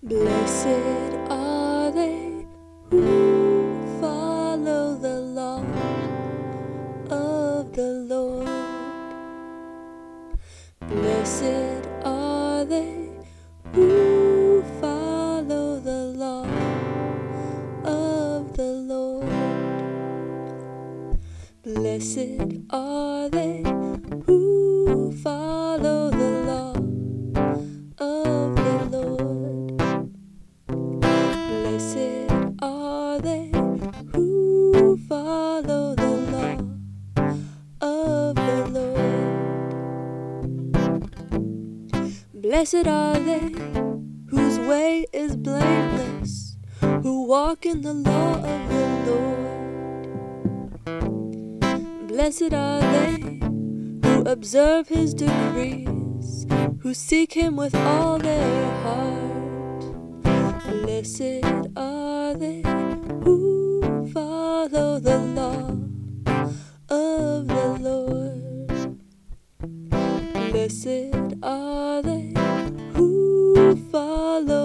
Blessed are they who follow the law of the Lord. Blessed are they who follow the law of the Lord. Blessed are they who follow the law of the Lord. Blessed are they who follow the law of the Lord. Blessed are they whose way is blameless, who walk in the law of the Lord. Blessed are they who observe his decrees, who seek him with all their heart. Blessed are they who follow the law of the Lord. Blessed are they who follow